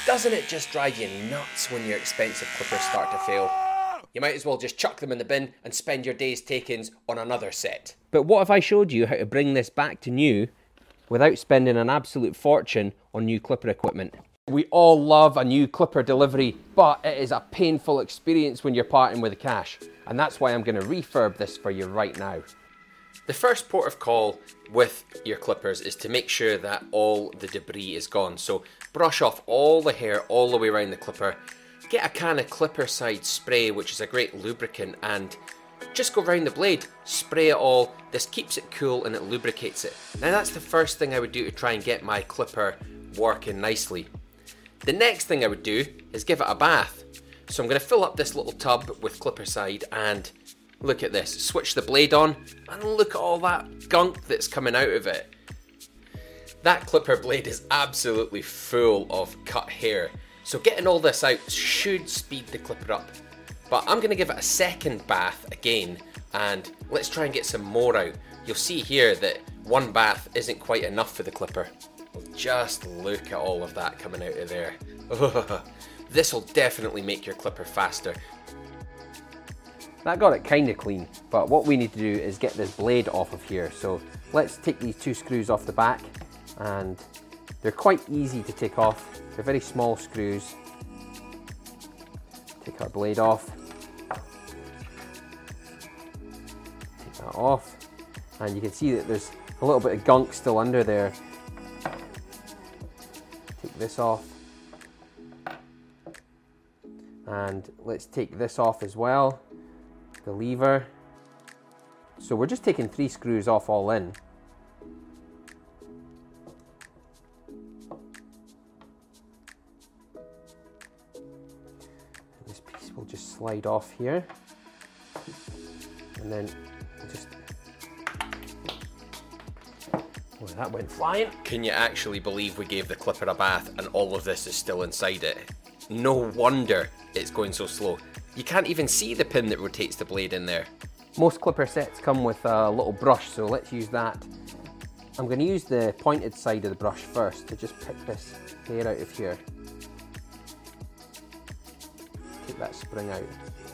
Doesn't it just drive you nuts when your expensive clippers start to fail? You might as well just chuck them in the bin and spend your day's takings on another set. But what if I showed you how to bring this back to new without spending an absolute fortune on new clipper equipment? We all love a new clipper delivery, but it is a painful experience when you're parting with the cash. And that's why I'm going to refurb this for you right now. The first port of call with your clippers is to make sure that all the debris is gone. So brush off all the hair all the way around the clipper. Get a can of Clipperside spray, which is a great lubricant, and just go around the blade, spray it all. This keeps it cool and it lubricates it. Now that's the first thing I would do to try and get my clipper working nicely. The next thing I would do is give it a bath. So I'm going to fill up this little tub with Clipperside and look at this. Switch the blade on and look at all that gunk that's coming out of it. That clipper blade is absolutely full of cut hair. So getting all this out should speed the clipper up. But I'm going to give it a second bath again and let's try and get some more out. You'll see here that one bath isn't quite enough for the clipper. Just look at all of that coming out of there. This will definitely make your clipper faster. That got it kind of clean, but what we need to do is get this blade off of here. So let's take these two screws off the back, and they're quite easy to take off. They're very small screws. Take our blade off. Take that off, and you can see that there's a little bit of gunk still under there. Take this off. And let's take this off as well, the lever. So we're just taking 3 screws off all in. This piece will just slide off here. And then we'll just... Oh, that went flying. Can you actually believe we gave the clipper a bath and all of this is still inside it? No wonder it's going so slow. You can't even see the pin that rotates the blade in there. Most clipper sets come with a little brush, so let's use that. I'm going to use the pointed side of the brush first to just pick this hair out of here. Take that spring out.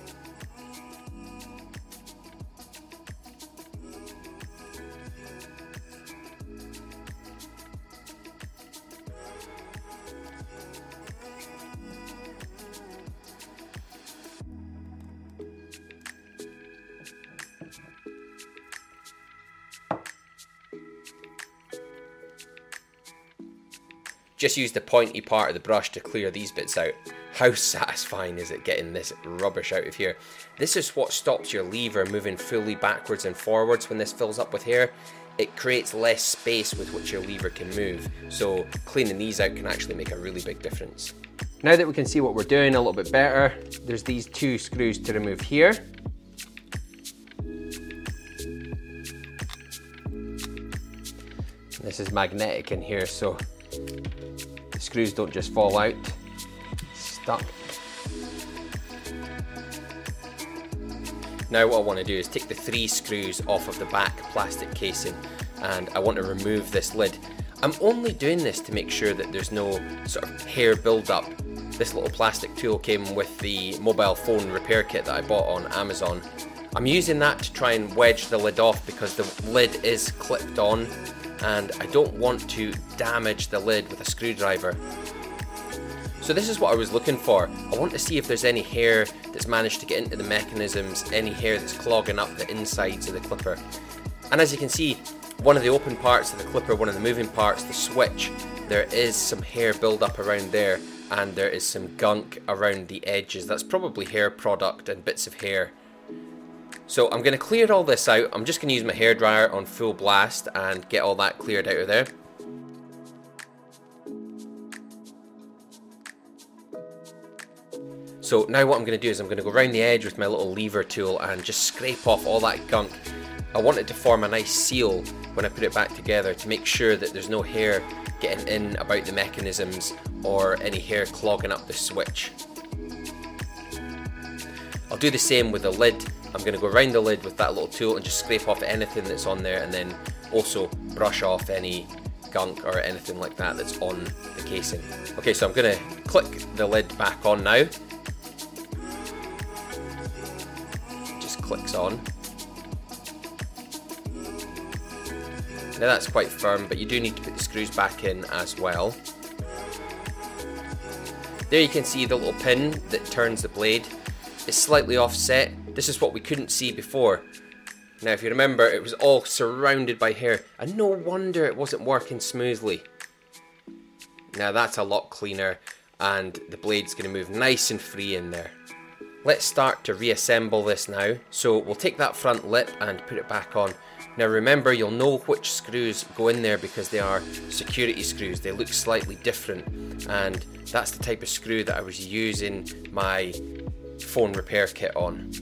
Just use the pointy part of the brush to clear these bits out. How satisfying is it getting this rubbish out of here? This is what stops your lever moving fully backwards and forwards when this fills up with hair. It creates less space with which your lever can move. So cleaning these out can actually make a really big difference. Now that we can see what we're doing a little bit better, there's these 2 screws to remove here. This is magnetic in here, so the screws don't just fall out. Stuck. Now what I want to do is take the 3 screws off of the back plastic casing, and I want to remove this lid. I'm only doing this to make sure that there's no sort of hair build-up. This little plastic tool came with the mobile phone repair kit that I bought on Amazon. I'm using that to try and wedge the lid off because the lid is clipped on and I don't want to damage the lid with a screwdriver. So this is what I was looking for. I want to see if there's any hair that's managed to get into the mechanisms, any hair that's clogging up the insides of the clipper. And as you can see, one of the open parts of the clipper, one of the moving parts, the switch, there is some hair build-up around there, and there is some gunk around the edges. That's probably hair product and bits of hair. So I'm going to clear all this out. I'm just going to use my hairdryer on full blast and get all that cleared out of there. So now what I'm going to do is I'm going to go around the edge with my little lever tool and just scrape off all that gunk. I want it to form a nice seal when I put it back together to make sure that there's no hair getting in about the mechanisms or any hair clogging up the switch. I'll do the same with the lid. I'm going to go around the lid with that little tool and just scrape off anything that's on there, and then also brush off any gunk or anything like that that's on the casing. Okay, so I'm going to click the lid back on now. Just clicks on. Now that's quite firm, but you do need to put the screws back in as well. There you can see the little pin that turns the blade. It's slightly offset. This is what we couldn't see before. Now if you remember, it was all surrounded by hair, and no wonder it wasn't working smoothly. Now that's a lot cleaner, and the blade's going to move nice and free in there. Let's start to reassemble this now. So we'll take that front lip and put it back on. Now remember, you'll know which screws go in there because they are security screws. They look slightly different, and that's the type of screw that I was using my phone repair kit on.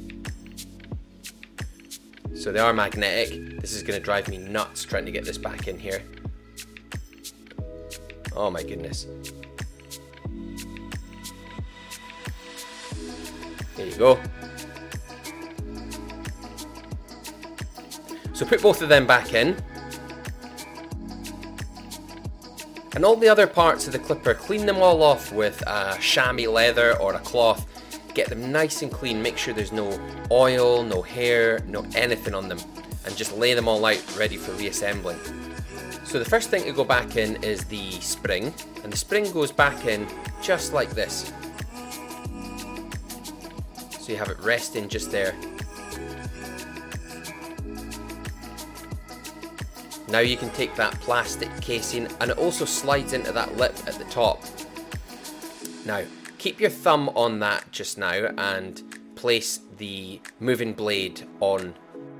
So they are magnetic. This is going to drive me nuts trying to get this back in here. Oh my goodness. There you go. So put both of them back in. And all the other parts of the clipper, clean them all off with a chamois leather or a cloth. Get them nice and clean, make sure there's no oil, no hair, no anything on them. And just lay them all out ready for reassembling. So the first thing to go back in is the spring. And the spring goes back in just like this. So you have it resting just there. Now you can take that plastic casing, and it also slides into that lip at the top. Now, keep your thumb on that just now and place the moving blade on.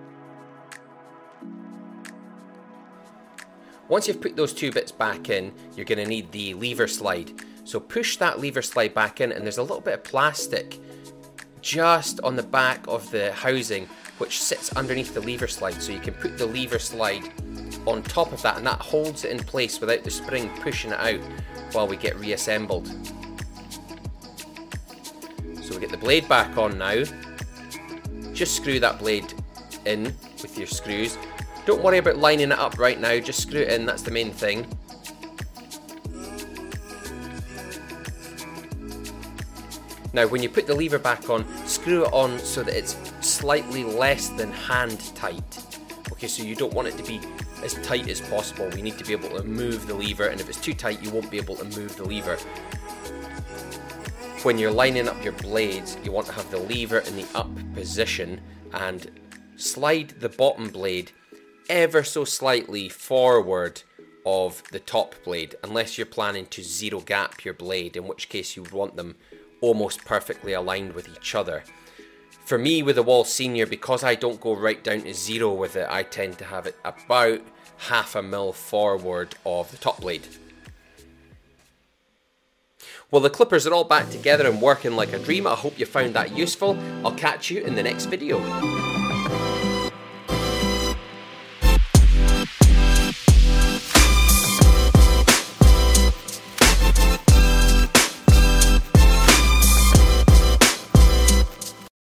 Once you've put those two bits back in, you're going to need the lever slide. So push that lever slide back in, and there's a little bit of plastic just on the back of the housing which sits underneath the lever slide. So you can put the lever slide on top of that, and that holds it in place without the spring pushing it out while we get reassembled. So we get the blade back on now. Just screw that blade in with your screws. Don't worry about lining it up right now, just screw it in, that's the main thing. Now when you put the lever back on, screw it on so that it's slightly less than hand tight. Okay, so you don't want it to be as tight as possible. We need to be able to move the lever, and if it's too tight you won't be able to move the lever. When you're lining up your blades, you want to have the lever in the up position and slide the bottom blade ever so slightly forward of the top blade, unless you're planning to zero gap your blade, in which case you would want them almost perfectly aligned with each other. For me with the Wahl Senior, because I don't go right down to zero with it, I tend to have it about 1/2 mil forward of the top blade. Well, the clippers are all back together and working like a dream. I hope you found that useful. I'll catch you in the next video.